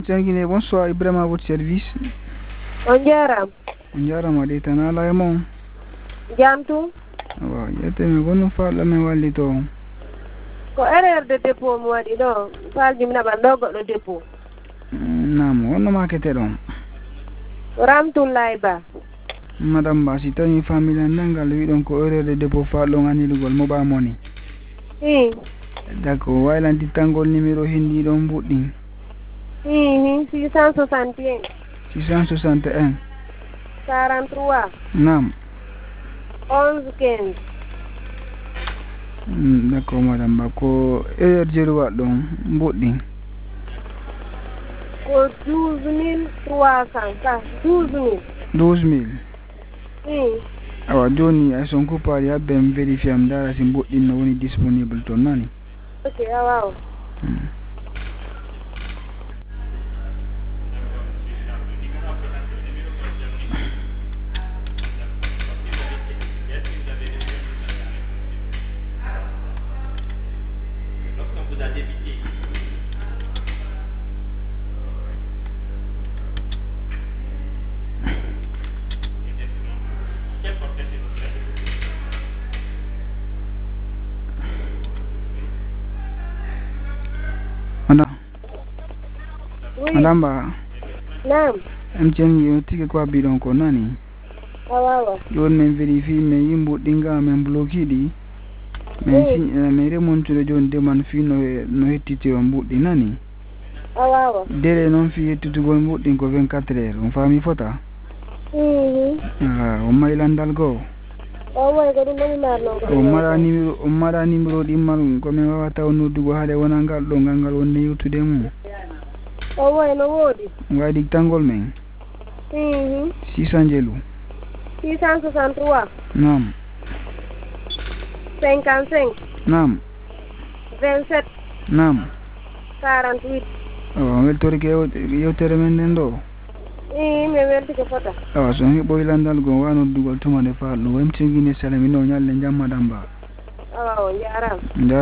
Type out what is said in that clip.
Tiens, bonsoir Ibrahima à votre service. On jaram. On jarama de tanala e mon. Jamtu. Waaw yete mi gonu faala men walli to. Ko erreur de dépôt mo waɗi ɗo. Falji mi naɓa ɗo goɗɗo dépôt. Nam wonno makete ɗon. Ramtullahi Ba. Madame Ba si tawi famille nangal wiɗon ko erreur de dépôt faalɗon anilugol mo ɓa moni. D'accord waylantitangol numéro hindi ɗon mbuɗɗin. 661. 661. 43. Nam. 11 15. D'accord madame Ba ko erreur jeru waɗɗon mbuɗɗin. Ko 12 300 ka 12 000. 12 000. Awa joni ay son coupable habbe mi vérifier am dara si mbuɗɗin no woni disponible to nani. Ok awaw. Madame Ba. Naam. Mtieni yo tike kwa bidon ko nani. Awawa. Yon men vérifie men yimbuɗɗinga men bloqué ɗi. Men si men remontude joni deman fi no hettite on mbuɗɗi nani. Awawa. Dere non fi hettutugol mbuɗɗin ko 24 heures on fami fota. On maylandal go. On mara numéro ɗimmal ko min wawata o noddugo haade wona ngal ɗo ngal wonde yewtude mum. No woodi. Waɗi tangol men. 600 jelu. 663. Nam. 55. Nam. 27. Nam. 48. Weltorike yewtere men nden ɗo. Mi weltike fota. Awa so heɓo ilandal gon wa noddugol tumade faalɗo wemtigine salamino nyalle jamma Damba. Awa on jarama.